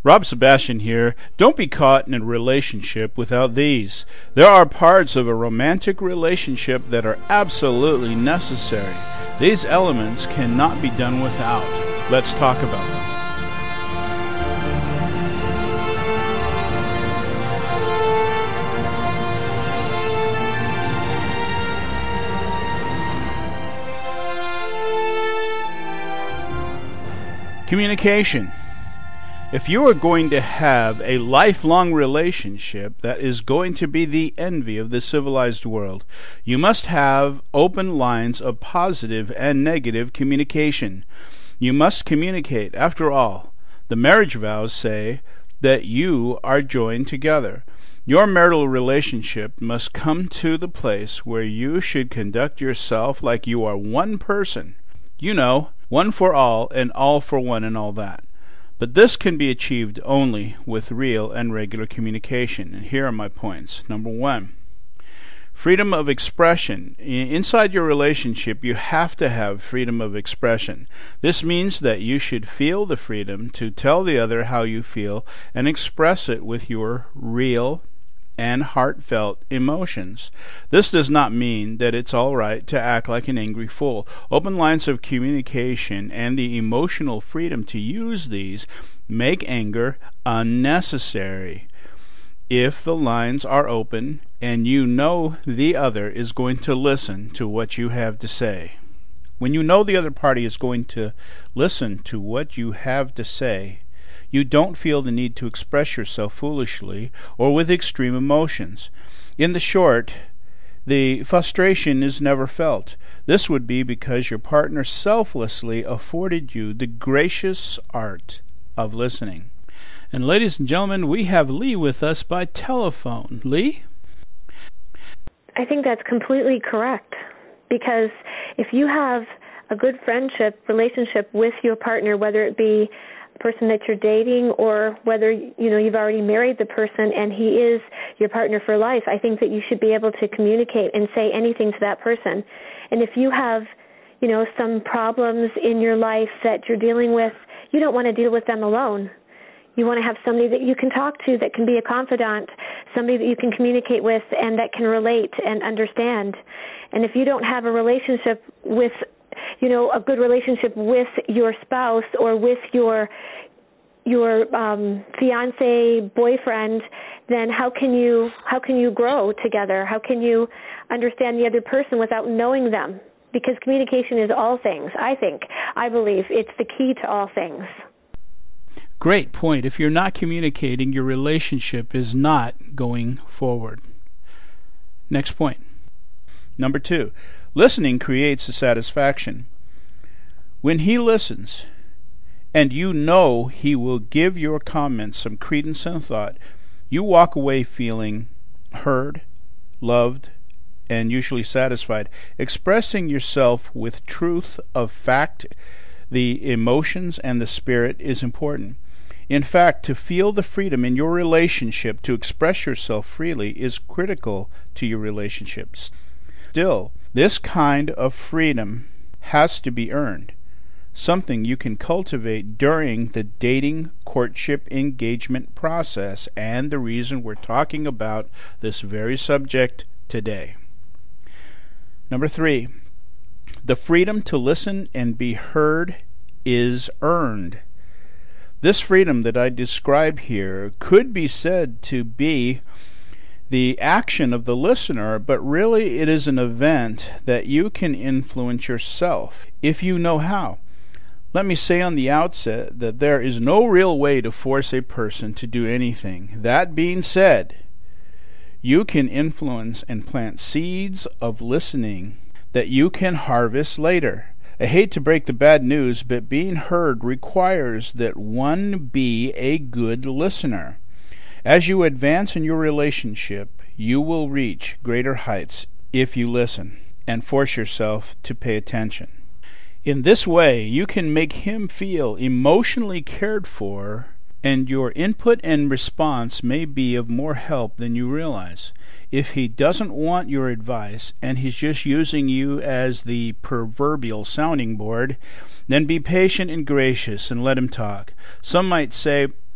Rob Sebastian here. Don't be caught in a relationship without these. There are parts of a romantic relationship that are absolutely necessary. These elements cannot be done without. Let's talk about them. Communication. If you are going to have a lifelong relationship that is going to be the envy of the civilized world, you must have open lines of positive and negative communication. You must communicate. After all, the marriage vows say that you are joined together. Your marital relationship must come to the place where you should conduct yourself like you are one person. You know, one for all and all for one and all that. But this can be achieved only with real and regular communication. And here are my points. Number one, freedom of expression. Inside your relationship, you have to have freedom of expression. This means that you should feel the freedom to tell the other how you feel and express it with your real and heartfelt emotions. This does not mean that it's all right to act like an angry fool. Open lines of communication and the emotional freedom to use these make anger unnecessary. If the lines are open and you know the other is going to listen to what you have to say. When you know the other party is going to listen to what you have to say, you don't feel the need to express yourself foolishly or with extreme emotions. In the short, the frustration is never felt. This would be because your partner selflessly afforded you the gracious art of listening. And ladies and gentlemen, we have Lee with us by telephone. Lee? I think that's completely correct, because if you have a good relationship with your partner, whether it be person that you're dating or whether you've already married the person and he is your partner for life, I think that you should be able to communicate and say anything to that person. And if you have some problems in your life that you're dealing with, you don't want to deal with them alone. You want to have somebody that you can talk to, that can be a confidant, somebody that you can communicate with and that can relate and understand. And if you don't have a relationship with a good relationship with your spouse or with your fiance, boyfriend, then how can you grow together? How can you understand the other person without knowing them? Because communication is all things, I believe it's the key to all things. Great point. If you're not communicating, your relationship is not going forward. Next point. Number 2. Listening creates a satisfaction. When he listens, and you know he will give your comments some credence and thought, you walk away feeling heard, loved, and usually satisfied. Expressing yourself with truth of fact, the emotions, and the spirit is important. In fact, to feel the freedom in your relationship to express yourself freely is critical to your relationships. Still, this kind of freedom has to be earned, something you can cultivate during the dating, courtship, engagement process, and the reason we're talking about this very subject today. Number 3, the freedom to listen and be heard is earned. This freedom that I describe here could be said to be the action of the listener, but really it is an event that you can influence yourself if you know how. Let me say on the outset that there is no real way to force a person to do anything. That being said, you can influence and plant seeds of listening that you can harvest later. I hate to break the bad news, but being heard requires that one be a good listener. As you advance in your relationship, you will reach greater heights if you listen and force yourself to pay attention. In this way, you can make him feel emotionally cared for, and your input and response may be of more help than you realize. If he doesn't want your advice and he's just using you as the proverbial sounding board, then be patient and gracious and let him talk. Some might say,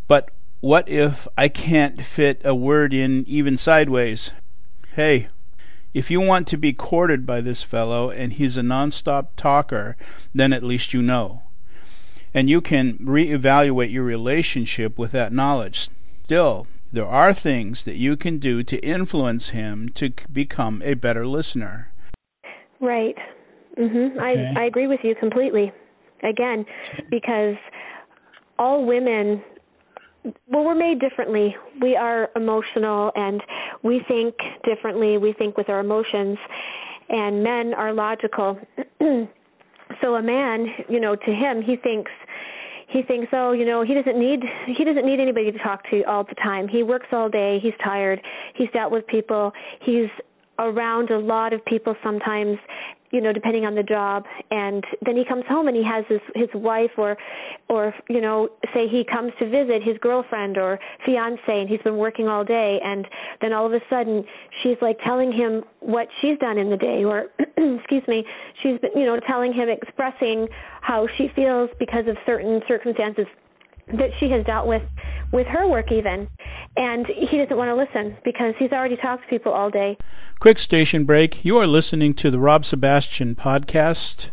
But what if I can't fit a word in even sideways? Hey, if you want to be courted by this fellow and he's a nonstop talker, then at least you know. And you can reevaluate your relationship with that knowledge. Still, there are things that you can do to influence him to become a better listener. Right. Okay. I agree with you completely. Again, because all women, well, we're made differently. We are emotional and we think differently. We think with our emotions, and men are logical. So a man, to him, he thinks, oh, he doesn't need anybody to talk to all the time. He works all day. He's tired. He's dealt with people. He's around a lot of people sometimes, depending on the job. And then he comes home and he has his wife or say he comes to visit his girlfriend or fiance, and he's been working all day, and then all of a sudden she's like telling him what she's done in the day, or excuse me, she's been, telling him, expressing how she feels because of certain circumstances that she has dealt with her work even. And he doesn't want to listen because he's already talked to people all day. Quick station break. You are listening to the Rob Sebastian podcast.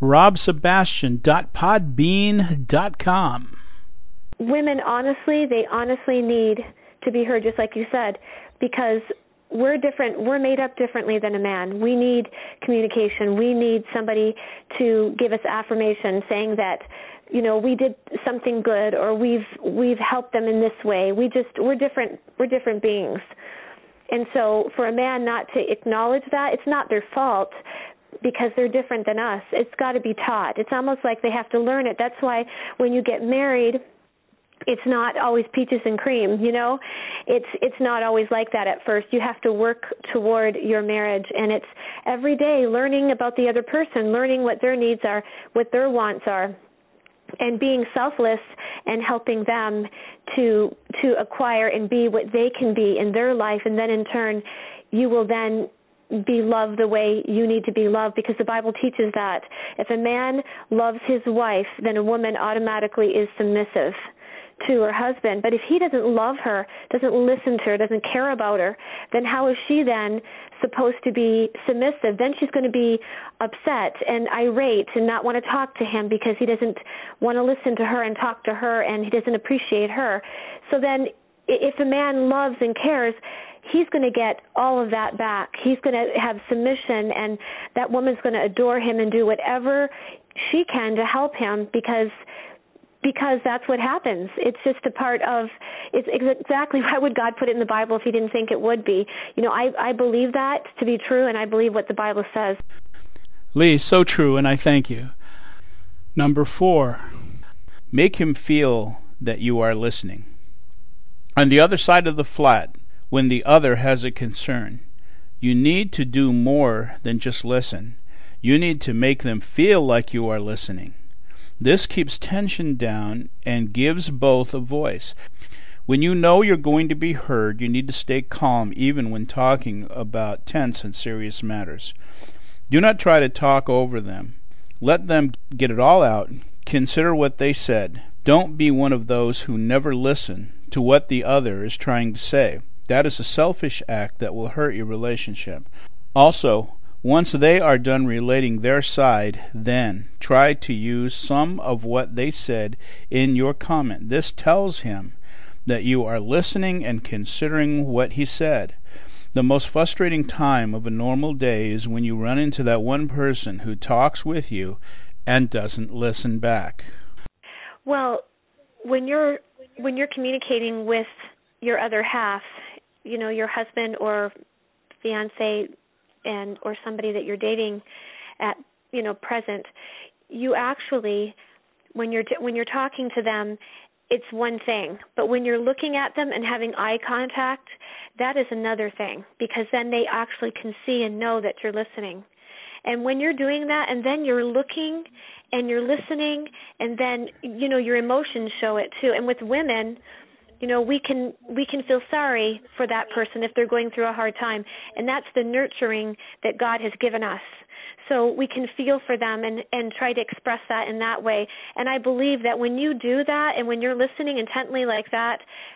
robsebastian.podbean.com. Women, they honestly need to be heard, just like you said, because we're different. We're made up differently than a man. We need communication. We need somebody to give us affirmation saying that, we did something good, or we've helped them in this way. We're different beings. And so for a man not to acknowledge that, it's not their fault because they're different than us. It's got to be taught. It's almost like they have to learn it. That's why when you get married, it's not always peaches and cream, It's not always like that at first. You have to work toward your marriage, and it's every day learning about the other person, learning what their needs are, what their wants are, and being selfless and helping them to acquire and be what they can be in their life. And then in turn, you will then be loved the way you need to be loved, because the Bible teaches that if a man loves his wife, then a woman automatically is submissive to her husband. But if he doesn't love her, doesn't listen to her, doesn't care about her, then how is she then supposed to be submissive? Then she's going to be upset and irate and not want to talk to him because he doesn't want to listen to her and talk to her, and he doesn't appreciate her. So then if a man loves and cares, he's going to get all of that back. He's going to have submission, and that woman's going to adore him and do whatever she can to help him, because that's what happens. It's just a part of, it's exactly why would God put it in the Bible if he didn't think it would be. I believe that to be true, and I believe what the Bible says. Lee, so true, and I thank you. Number 4, make him feel that you are listening. On the other side of the flat, when the other has a concern, you need to do more than just listen. You need to make them feel like you are listening. This keeps tension down and gives both a voice. When you know you're going to be heard, you need to stay calm even when talking about tense and serious matters. Do not try to talk over them. Let them get it all out. Consider what they said. Don't be one of those who never listen to what the other is trying to say. That is a selfish act that will hurt your relationship. Also, once they are done relating their side, then try to use some of what they said in your comment. This tells him that you are listening and considering what he said. The most frustrating time of a normal day is when you run into that one person who talks with you and doesn't listen back. Well, when you're communicating with your other half, your husband or fiance or somebody that you're dating at present, you actually, when you're talking to them, it's one thing, but when you're looking at them and having eye contact, that is another thing, because then they actually can see and know that you're listening. And when you're doing that, and then you're looking and you're listening, and then your emotions show it too. And with women, we can feel sorry for that person if they're going through a hard time, and that's the nurturing that God has given us. So we can feel for them and try to express that in that way. And I believe that when you do that and when you're listening intently like that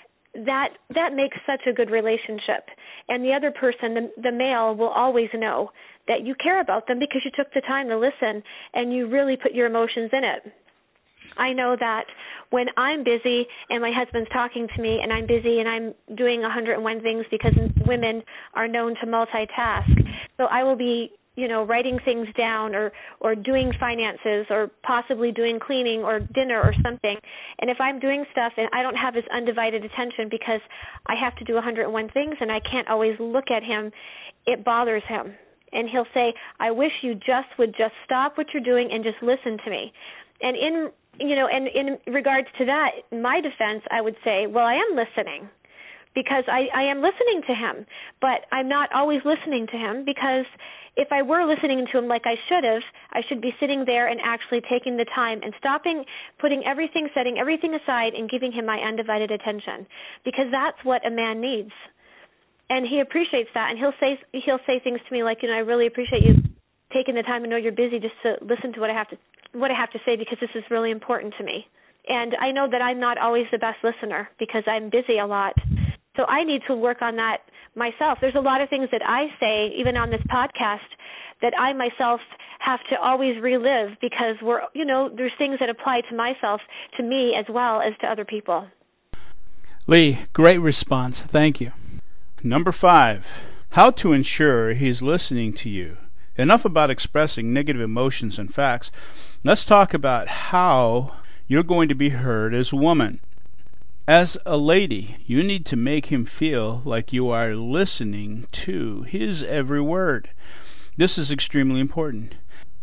makes such a good relationship. And the other person, the male, will always know that you care about them because you took the time to listen and you really put your emotions in it. I know that when I'm busy and my husband's talking to me and I'm busy and I'm doing 101 things, because women are known to multitask, so I will be writing things down or doing finances or possibly doing cleaning or dinner or something. And if I'm doing stuff and I don't have his undivided attention because I have to do 101 things and I can't always look at him, it bothers him. And he'll say, I wish you would stop what you're doing and just listen to me. And in regards to that, in my defense, I would say, well, I am listening. Because I am listening to him, but I'm not always listening to him, because if I were listening to him like I should have, I should be sitting there and actually taking the time and stopping, setting everything aside and giving him my undivided attention, because that's what a man needs. And he appreciates that, and he'll say things to me like, I really appreciate you taking the time. I know you're busy, just to listen to what I have to say, because this is really important to me. And I know that I'm not always the best listener because I'm busy a lot. So I need to work on that myself. There's a lot of things that I say, even on this podcast, that I myself have to always relive, because there's things that apply to myself, to me, as well as to other people. Lee, great response. Thank you. Number 5, how to ensure he's listening to you. Enough about expressing negative emotions and facts. Let's talk about how you're going to be heard as a woman. As a lady, you need to make him feel like you are listening to his every word. This is extremely important.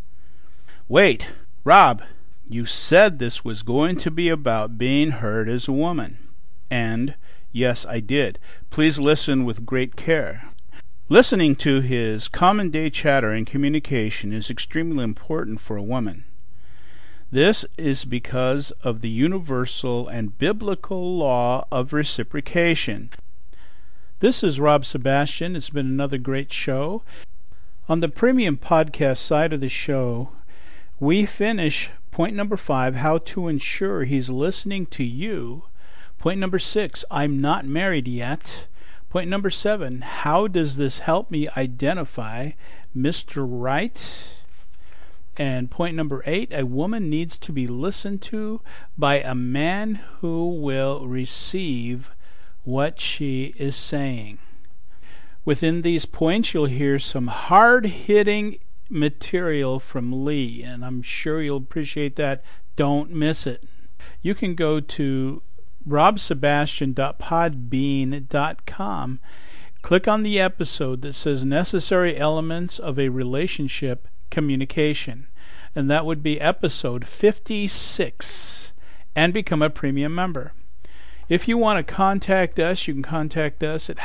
Wait, Rob, you said this was going to be about being heard as a woman. And, yes, I did. Please listen with great care. Listening to his common day chatter and communication is extremely important for a woman. This is because of the universal and biblical law of reciprocation. This is Rob Sebastian. It's been another great show. On the premium podcast side of the show, we finish point number 5, how to ensure he's listening to you. Point number 6, I'm not married yet. Point number 7, how does this help me identify Mr. Right? And point number 8, a woman needs to be listened to by a man who will receive what she is saying. Within these points, you'll hear some hard-hitting material from Lee, and I'm sure you'll appreciate that. Don't miss it. You can go to robsebastian.podbean.com, click on the episode that says Necessary Elements of a Relationship Communication, and that would be episode 56, and become a premium member. If you want to contact us, you can contact us at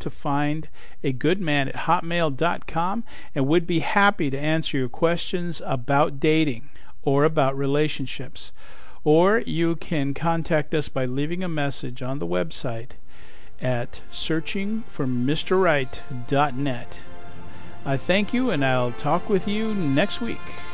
howtofindagagoodman@hotmail.com, and we'd be happy to answer your questions about dating or about relationships. Or you can contact us by leaving a message on the website at searchingformrright.net. I thank you, and I'll talk with you next week.